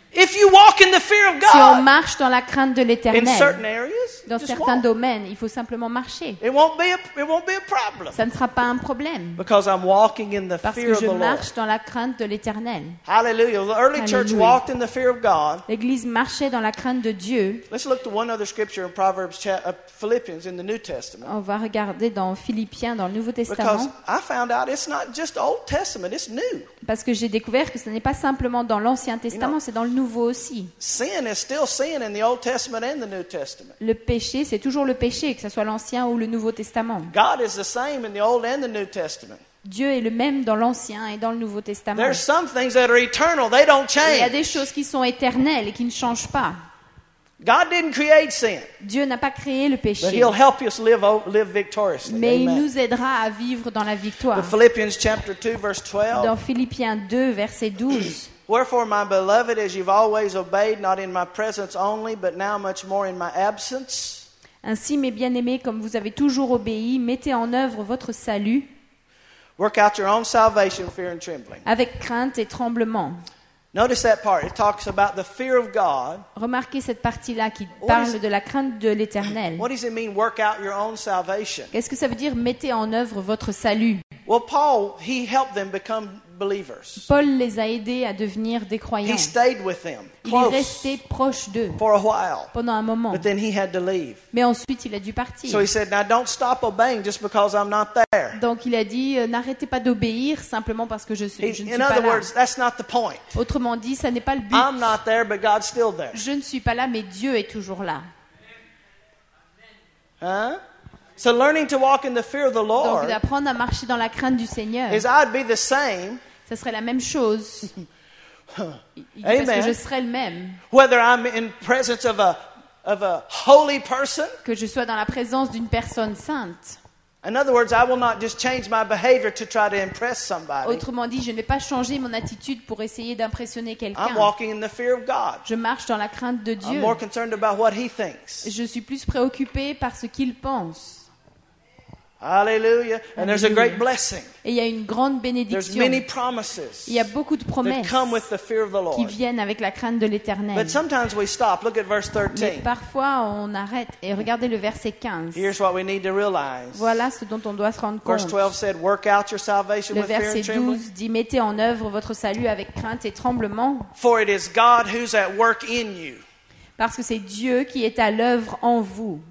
If you walk in the fear of Si on God marche dans la crainte de in certain l'Éternel, areas, dans just certains walk. domaines, il faut simplement marcher. It won't be a, it won't be a problem Ça ne sera pas un problème. because I'm walking in the Parce fear que of je the Lord. marche dans la crainte de l'Éternel. Hallelujah. The early church Hallelujah. walked in the fear of God. L'Église marchait dans la crainte de Dieu. Let's look to one other scripture in Proverbs, cha- uh, Philippians in the New Testament. On va regarder dans Philippiens, dans le Nouveau Because Testament, I found out it's not just Old Testament, it's new. parce que j'ai découvert que ce n'est pas simplement dans l'Ancien Testament, c'est dans le Nouveau aussi. Sin is still sin in the Old Testament and the New Testament. Le péché, c'est toujours le péché, que ce soit l'Ancien ou le Nouveau Testament. God is the same in the Old and the New Testament. Dieu est le même dans l'Ancien et dans le Nouveau Testament. There's some things that are eternal, they don't Il y a change. des choses qui sont éternelles et qui ne changent pas. God didn't create sin, Dieu n'a pas créé le but péché, He'll help us live, o- live victoriously. mais il Amen. nous aidera à vivre dans la victoire. The Philippians chapter two, verse twelve. Dans Philippiens deux, verset douze, Wherefore, my beloved, as you've always obeyed, not in my presence only, but now much more in my absence, ainsi, mes bien-aimés, comme vous avez toujours obéi, mettez en œuvre votre salut work out your own salvation, fear and trembling. avec crainte et tremblement. Notice that part. It talks about the fear of God. Remarquez cette partie-là qui What parle is- de la crainte de l'Éternel. What does it mean, work out your own salvation? Qu'est-ce que ça veut dire, mettez en œuvre votre salut? Well, Paul, he helped them become believers. Paul les a aidés à devenir des croyants. He stayed with them, Il est close, resté proche d'eux for a while, pendant un moment. but then he had to leave. Mais ensuite, il a dû partir. So he said, now don't stop obeying just because I'm not there. Donc il a dit, euh, n'arrêtez pas d'obéir simplement parce que je, suis, He- je ne in suis pas other là. words, that's not the point. Autrement dit, ça n'est pas le but. I'm not there, but God's still there. Je ne suis pas là, mais Dieu est toujours là. Huh? So learning to walk in the fear of the Donc Lord d'apprendre à marcher dans la crainte du Seigneur, is I'd be the same ça serait la même chose. Parce Amen. que je serais le même. whether I'm in presence of a of a holy person. Que je sois dans la présence d'une personne sainte. In other words, I will not just change my behavior to try to impress somebody. Autrement dit, je n'ai pas changé mon attitude pour essayer d'impressionner I'm quelqu'un. walking in the fear of God. Je marche dans la crainte de I'm Dieu. more concerned about what He thinks. Je suis plus préoccupée par ce qu'il pense. Hallelujah. And there's a great Hallelujah. blessing. Et il y a une grande There's bénédiction. many promises Il y a beaucoup de that promesses come with the fear of the qui Lord. viennent avec la crainte de l'Éternel. But sometimes we stop. Look at verse Mais thirteen. parfois, on arrête. Et regardez le verset quinze. Here's what we need to realize. Voilà ce dont on doit se rendre Verse compte. twelve said, work out your salvation Le with fear verset and trembling. douze dit, mettez en œuvre votre salut avec crainte et tremblement, For it is God who's at work in you. parce que c'est Dieu qui est à l'œuvre en vous.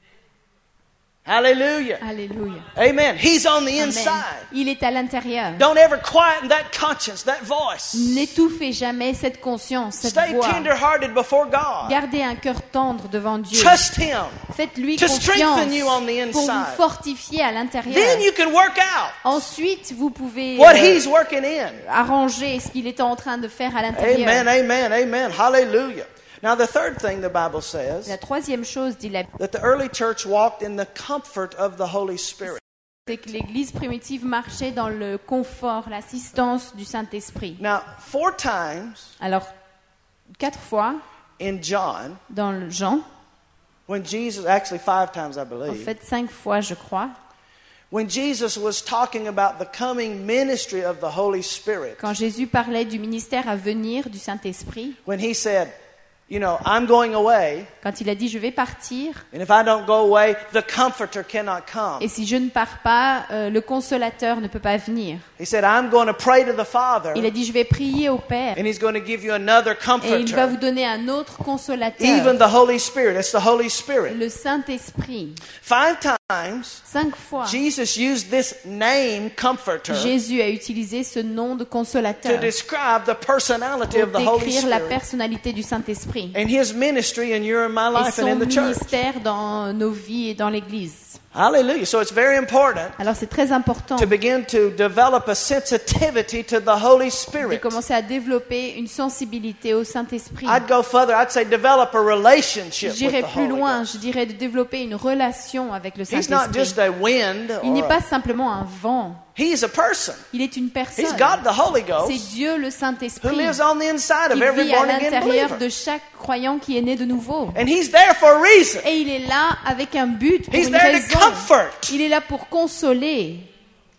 Hallelujah. Alléluia. Amen. He's on the Amen. inside. Il est à l'intérieur. Don't ever quieten that conscience, that voice. N'étouffez jamais cette conscience, cette Stay voix. tender-hearted before God. Gardez un cœur tendre devant Dieu. Trust Him. Faites-lui to confiance strengthen you on the pour vous inside. fortifier à l'intérieur. Then you can work out Ensuite, vous pouvez what euh, He's working in. arranger ce qu'il est en train de faire à l'intérieur. Amen, amen, amen. Hallelujah. Now, the third thing the Bible La says, troisième chose, dit la Bible, that the early church walked in the comfort of the Holy Spirit. c'est que l'Église primitive marchait dans le confort, l'assistance du Saint-Esprit. Now, four times Alors, quatre fois in John, dans le Jean, when Jesus, actually five times I en believe, fait cinq fois je crois, when Jesus was talking about the coming ministry of the Holy Spirit, quand Jésus parlait du ministère à venir du Saint-Esprit, when He said, you know, I'm going away, quand il a dit je vais partir, and if I don't go away, the Comforter cannot come. et si je ne pars pas, euh, le consolateur ne peut pas venir. He said, I'm going to pray to the Father, Il a dit je vais prier au Père, and He's going to give you another et il va vous Comforter. donner un autre consolateur, Even the Holy Spirit, it's the Holy Spirit. le Saint-Esprit. Five times, Cinq fois, Jesus used this name, Comforter, Jésus a utilisé ce nom de to consolateur describe the personality of pour the Holy décrire la Spirit personnalité du Saint-Esprit and His ministry in your and my et life and son in the church. ministère dans nos vies et dans l'Église. Hallelujah. So it's very important Alors c'est très important to begin to develop a sensitivity to the Holy de Spirit. commencer à développer une sensibilité au Saint-Esprit. I'd go further. I'd say develop a relationship with J'irai the plus Holy loin, Ghost. je dirais de développer une relation avec le He's not just Saint-Esprit. a wind Il n'est or pas a, simplement un vent, He's a person. il est une He's personne. God the Holy C'est Ghost Dieu le who Saint-Esprit lives on the inside of qui every vit à born again l'intérieur believer. de chaque croyant qui est né de nouveau. And He's there for a reason. Et il est là avec un but, pour He's une there to raison. comfort. Il est là pour consoler.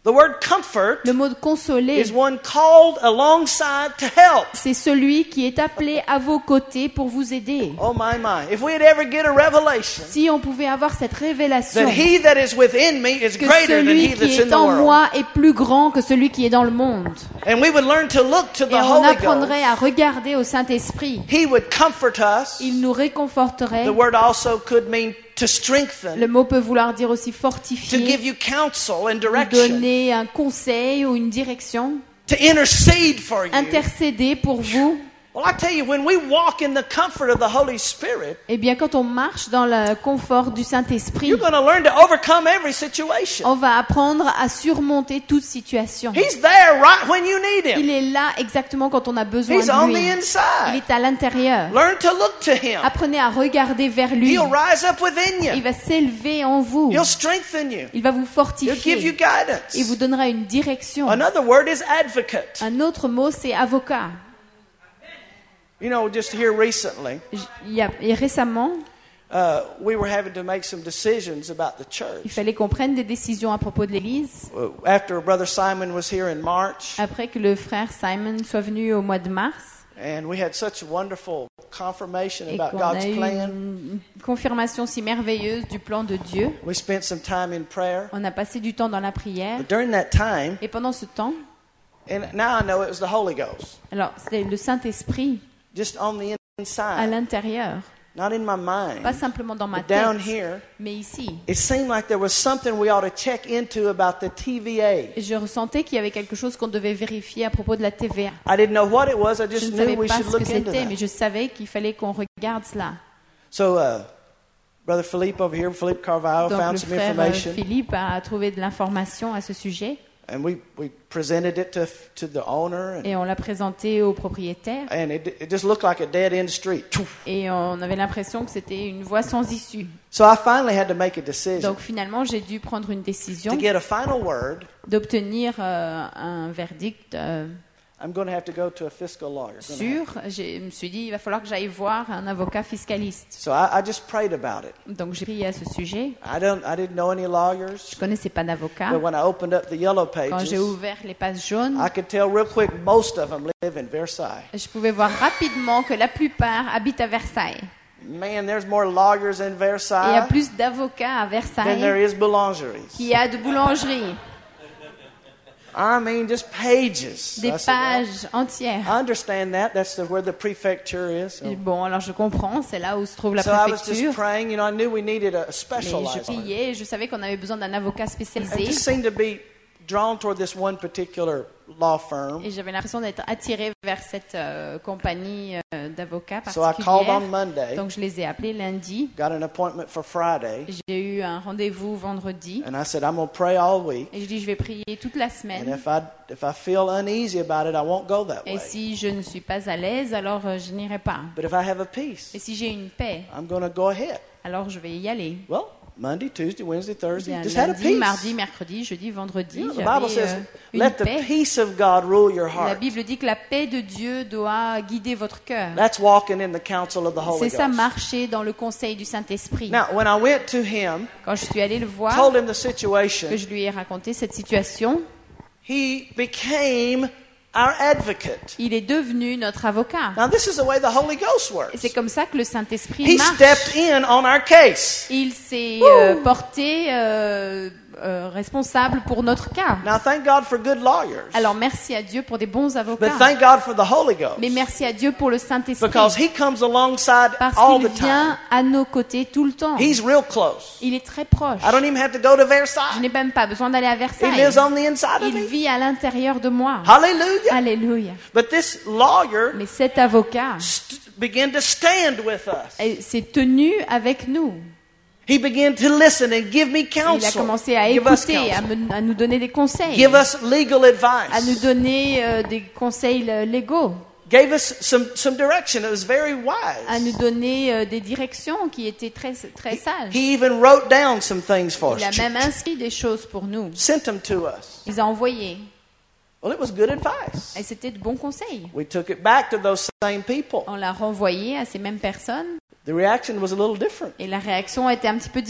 The word comfort Le mot de consoler, is one called alongside to help. c'est celui qui est appelé à vos côtés pour vous aider. Oh my, my. If we'd ever get a revelation Si on pouvait avoir cette révélation that he that is within me is que greater than celui he that's qui in est the en world. moi est plus grand que celui qui est dans le monde, And we would learn to look to the et on Holy apprendrait Ghost. à regarder au Saint-Esprit, He would comfort us. il nous réconforterait. The word also could mean to strengthen, Le mot peut vouloir dire aussi to fortifier, give you counsel and vous direction, donner un conseil ou une direction, to intercede for you. intercéder pour vous. Well, I tell you, when we walk in the comfort of the Holy Spirit, Eh bien, quand on marche dans le confort du Saint-Esprit, you're going to learn to overcome every situation. on va apprendre à surmonter toute situation. He's there right when you need him. Il est là exactement quand on a besoin He's on de the lui. Il inside. est à l'intérieur. Learn to look to him. Apprenez à regarder vers lui. He'll rise up within Il you. va s'élever en vous. He'll strengthen you. Il va vous He'll give you fortifier. guidance. Il vous donnera une direction. Another word is advocate. Un autre mot, c'est avocat. You know, just here recently, J- Il y a, et récemment, uh, we were having to make some decisions about the il church. fallait qu'on prenne des décisions à propos de l'Église. Uh, After Brother Simon was here in March, Après que le frère Simon soit venu au mois de mars, and we had such a wonderful confirmation et about qu'on a God's eu plan, une confirmation si merveilleuse du plan de Dieu, we spent some time in prayer. on a passé du temps dans la prière. But during that time, Et pendant ce temps, and now I know it was the Holy Ghost, alors c'est le Saint-Esprit just on the à inside, l'intérieur, not in my mind, pas simplement dans ma but down tête, here. mais ici. It seemed like there was something we ought to check into about the T V A. Et je ressentais qu'il y avait quelque chose qu'on devait vérifier à propos de la T V A. I didn't know what it was. I Je just ne knew savais we pas should ce que look into c'était, mais that. je savais qu'il fallait qu'on regarde cela. So, uh, Brother Philippe over here, Philippe Carvalho, Donc found le some frère euh, information, Philippe a trouvé de l'information à ce sujet and we, we presented it to to the owner, and, et on l'a présenté au propriétaire. and it, it just looked like a dead end street. Et on avait l'impression que c'était une voie sans issue. So I finally had to make a decision Donc finalement, j'ai dû prendre une décision to get a final word. d'obtenir euh, un verdict euh, I'm going to have to go to a fiscal lawyer. Gonna have- sûr. Je me suis dit, il va falloir que j'aille voir un avocat fiscaliste. So I, I just prayed about it. Donc j'ai prié à ce sujet. I don't I didn't know any lawyers, Je connaissais pas d'avocat. but when I opened up the yellow Quand j'ai pages, ouvert les pages jaunes, I could tell real quick most of them live in Versailles. je pouvais voir rapidement que la plupart habitent à Versailles. Man, there's more lawyers in Et il y a Versailles plus d'avocats à than there Versailles is boulangeries. qu'il y a de boulangeries. I mean, just pages. Des I said, well, pages entières. I understand that. That's the, where the prefecture is. So, Et bon, alors je comprends, c'est là où se trouve la so I was préfecture. just praying. You know, I knew we needed a Mais je specialized lawyer. priais, je savais qu'on avait besoin d'un avocat I spécialisé. just seemed to be drawn toward this one particular law firm. Et j'avais l'impression d'être attirée vers cette euh, compagnie euh, d'avocats So I called on particulière. Monday, Donc je les ai appelés lundi. got an appointment for Friday, J'ai eu un rendez-vous vendredi. and I said, I'm going to pray all week. Et je dis, je vais prier toute la And semaine. if I if I feel uneasy about it, I won't go that Et way. si je ne suis pas à l'aise, alors euh, je n'irai pas. But if I have a peace, Et si j'ai une paix, I'm going to go ahead. alors je vais y aller. Well, Monday, Tuesday, Wednesday, Thursday, Bien, just had a lundi, peace. mardi, mercredi, jeudi, vendredi, You know, the Bible j'avais says, euh, une let the paix. peace of God rule your La heart. Bible dit que la paix de Dieu doit guider votre cœur. That's walking in the counsel of the Holy C'est ça, Ghost. marcher dans le conseil du Saint-Esprit. Now, when I went to him, Quand je suis allée le voir, told him the situation, que je lui ai raconté cette situation, he became our advocate. il est devenu notre avocat. Now, this is the way the Holy Ghost Et works. c'est comme ça que le Saint-Esprit He marche. stepped in on our case. Il s'est euh, porté euh, euh, responsable pour notre cas. Now, thank God for good lawyers, Alors merci à Dieu pour des bons but avocats. thank God for the Holy Ghost, Mais merci à Dieu pour le Saint-Esprit. because He comes alongside Parce all qu'il the time. vient à nos côtés tout le temps. He's real close. Il est très proche. I don't even have to go to Je Versailles. n'ai même pas besoin d'aller à He Versailles. lives on the inside of Il me. vit à l'intérieur de moi. Hallelujah. Alléluia. But this lawyer Mais cet avocat st- began to stand with us. eh, s'est tenu avec nous. He began to listen and give me Il a counsel. commencé à Give us écouter, à, counsel. me- à nous donner des conseils, Give us legal à nous advice. donner euh, des conseils euh, légaux, Gave us some, some direction. It was very à nous wise. donner euh, des directions qui étaient très, très sages. He even wrote down some things for Il a us. même inscrit des choses pour nous. Sent them to us. Il a envoyé. Well, it was good advice. Et c'était de bons conseils. We took it back to those same people. On l'a renvoyé à ces mêmes personnes. The reaction was a little different. Et la réaction était un petit peu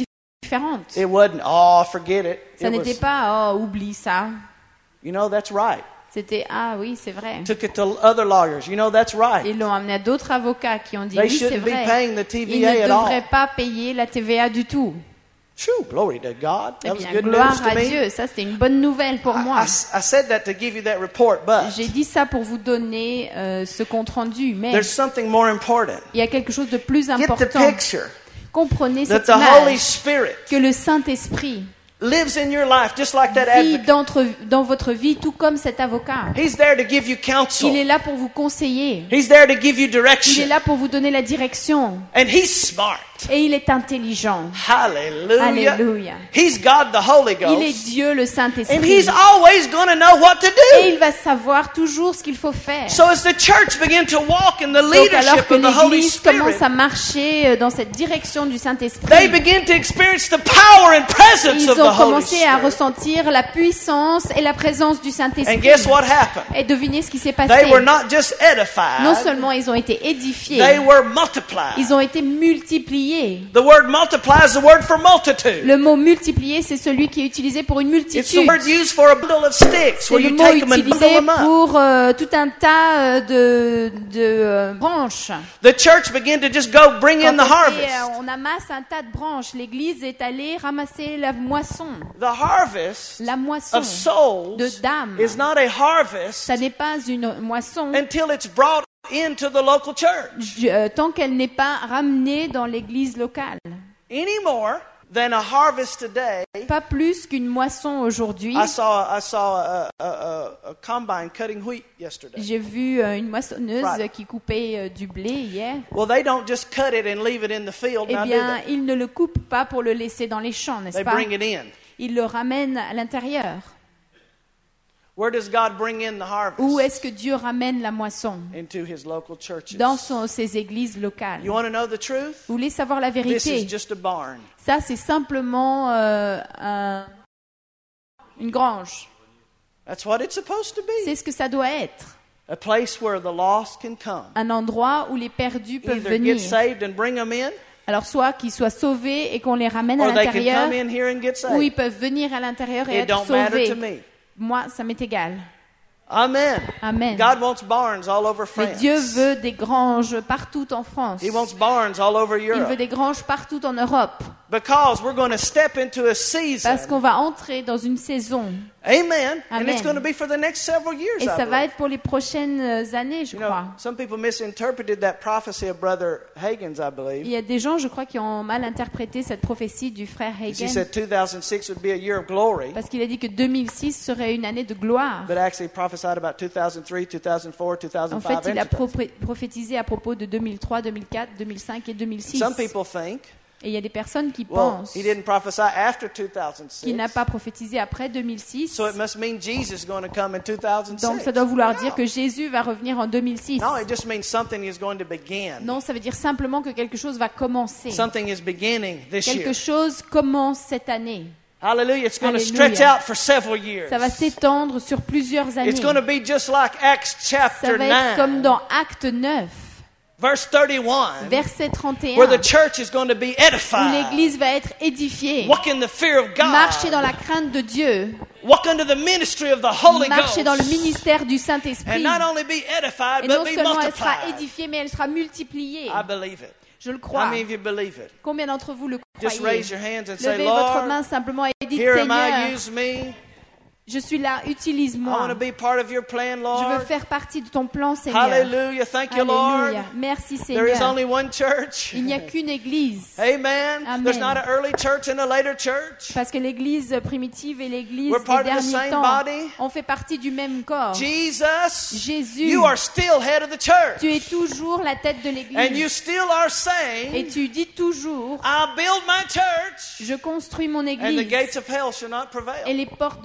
différente. It wasn't, oh, forget it. Ça It n'était was, pas, oh, oublie ça. you know, that's right. C'était, ah oui, c'est vrai. Took it to other lawyers. You know, that's right. Ils l'ont amené à d'autres avocats qui ont dit, They oui, c'est shouldn't be vrai. paying the T Ils V A ne at all. devraient pas payer la T V A du tout. True, glory to God. Eh That was bien, good news gloire to à me. Dieu. Ça, c'était une bonne nouvelle pour I, moi. I- I said that to give you that report, but J'ai dit ça pour vous donner euh, ce compte-rendu, mais there's something more important. il y a quelque chose de plus Get the important. picture Comprenez that cette the Holy image Spirit que le Saint-Esprit lives in your life just like that vit advocate. dans votre, dans votre vie, tout comme cet avocat. He's there to give you Il est counsel. là pour vous conseiller. He's there to give you Il est direction. là pour vous donner la direction. And he's smart. Et il est intelligent. Hallelujah. Alléluia. He's God the Holy Il est Ghost. Dieu, le And Saint-Esprit. he's always going to know what to Et do. il va savoir toujours ce qu'il faut faire. So as the church began to walk in the Donc alors leadership que of the Holy l'Église commence Spirit, à marcher euh, dans cette direction du they Saint-Esprit, began to experience the power and presence ils of the ont Holy commencé à Spirit. ressentir la puissance et la présence du And Saint-Esprit. guess what happened? Et devinez ce qui s'est They passé. were not just edified, Non seulement ils ont été édifiés, they were multiplied. ils ont été multipliés. The word multiply is the word for multitude. Le mot multiplier, c'est celui qui est utilisé pour une It's the multitude. word used for a bundle of sticks C'est where le you mot take them and bundle utilisé them up. pour euh, tout un tas euh, de, de euh, branches. The church began to just go bring in Quand the on, fait, harvest. euh, on amasse un tas de branches, l'Église est allée ramasser la moisson. The harvest La moisson of souls de d'âmes. is not a harvest Ça n'est pas une moisson until it's brought into the local church. euh, tant qu'elle n'est pas ramenée dans l'Église locale. Any more than a harvest today. Pas plus qu'une moisson aujourd'hui. I saw I saw a, a, a, a combine cutting wheat yesterday. J'ai vu euh, une moissonneuse Right. qui coupait euh, du blé hier. Well, they don't just cut it and leave it in the field, Eh now do bien, they? ils ne le coupent pas pour le laisser dans les champs, n'est-ce They pas? bring it in. Ils le ramènent à l'intérieur. Where does God bring in the harvest? Où est-ce que Dieu ramène la moisson? Into His local churches. Dans son- ses églises locales. You want to know the truth? Vous voulez savoir la This vérité? is just a barn. Ça, c'est simplement euh, un- une grange. That's what it's supposed to be. C'est ce que ça doit être. A place where the lost can come. Un endroit où les perdus peuvent Either venir. get saved and bring them in, Alors, soit qu'ils soient sauvés et qu'on les ramène à or they can l'intérieur, come in here and get ou ils saved. peuvent venir à l'intérieur et It être don't matter sauvés. to me. Moi, ça m'est égal. Amen. Amen. God wants barns all over Mais France. Dieu veut des granges partout en France. He wants barns all over Il veut Europe. des granges partout en Europe. Because we're going to step into a season. Parce qu'on va entrer dans une saison. Amen. And Amen. it's going to be for the next several years, Et I ça va believe. être pour les prochaines années, je You know, crois. some people misinterpreted that prophecy of Brother Hagen's, I Il believe. y a des gens, je crois, qui ont mal interprété cette prophétie du frère He Hagen. said two thousand six would be a year of glory, Parce qu'il a dit que deux mille six serait une année de gloire. but actually prophesied about two thousand three, two thousand four, two thousand En fait, five. il a and two thousand. propr- prophétisé à propos de deux mille trois, deux mille quatre, deux mille cinq et deux mille six. Some people think, Et il y a des personnes qui well, pensent he didn't prophesy after two thousand six, qu'il n'a pas prophétisé après deux mille six. so it must mean Jesus is going to come in two thousand six. Donc ça doit vouloir dire que Jésus va revenir en deux mille six. No, it just means something is going to begin. Non, ça veut dire simplement que quelque chose va commencer. Something is beginning this year. Quelque chose commence cette année. Hallelujah. It's going to Alléluia. stretch out for several years. Ça va s'étendre sur plusieurs années. It's going to be just like Acts Ça chapter va être comme nine, dans Acte neuf, verse thirty-one, verset trente et where the un, church is going to be où edified. l'Église va être édifiée. Walk in the fear of Marcher dans God. la crainte de Dieu. Walk under the ministry of the Holy Marcher dans le Ghost. ministère du And Saint-Esprit. not only be edified, Et but non be seulement elle sera multiplied. édifiée, mais elle sera multipliée. I believe it. Je le How crois. many of you believe it? Combien d'entre vous le Just croyez? raise your hands and say, Levez votre Lord, main simplement et dites, here am I, Seigneur, use me. je suis là, I want utilise-moi. to be part of your plan, Je veux Lord. faire partie de ton plan, Seigneur. Hallelujah. Thank you, Lord. Alléluia. Merci, There is Seigneur. only one church. Il n'y a qu'une église. Amen. Amen. There's not an early church and a later church. Parce que l'église primitive et l'église We're part des of the derniers same temps, body. on fait partie du même corps. Jesus, Jésus, you are still head of the church. tu es toujours la tête de And you l'église. still are Et saying, tu dis toujours, I'll build my church, je construis mon and the église. gates of hell shall not Et prevail. les portes de l'enfer ne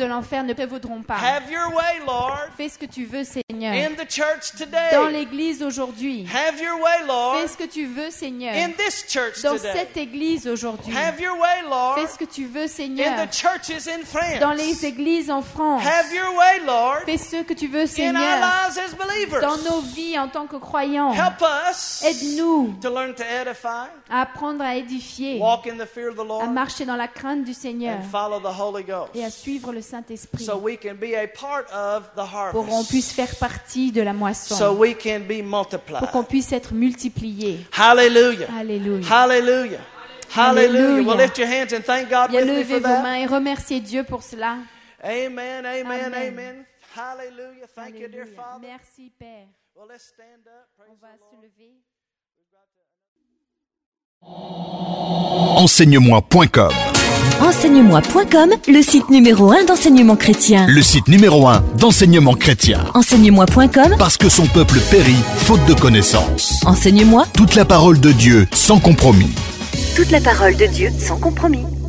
ne prévaudront pas. Have your way, Lord, Fais ce que tu veux, Seigneur. in the church Dans today. l'église aujourd'hui. Have your way, Lord, Fais ce que tu veux, Seigneur. in this church Dans today. cette église aujourd'hui. Have your way, Lord, Fais ce que tu veux, in Seigneur. the churches in Dans les France. églises en France. Have your way, Lord, Fais ce que tu veux, in our Seigneur. lives as believers. Dans nos vies en tant que croyants. Help us Aide-nous to learn to edify, à apprendre à édifier, walk in the fear of the à Lord, marcher dans la crainte du Seigneur and follow the Holy Ghost, et à suivre le Saint-Esprit so we can be a part of the pour qu'on harvest, puisse faire partie de la so moisson, we can be pour multiplied. qu'on puisse être multiplié. Hallelujah. Alléluia. Hallelujah. Hallelujah. Hallelujah. Well, lift your hands and thank God Bien, with me levez for vos that. mains et remerciez Dieu pour cela. Amen, amen, Amen. amen. Hallelujah. Thank you, dear Alléluia. Father. Merci, Père. Well, let's stand up. On Praise va the se Lord. lever. Enseigne-moi point com, Enseigne-moi point com, le site numéro un d'enseignement chrétien. le site numéro un d'enseignement chrétien. Enseigne-moi point com, Parce que son peuple périt faute de connaissances. enseigne-moi Toute la parole de Dieu sans compromis. toute la parole de Dieu sans compromis.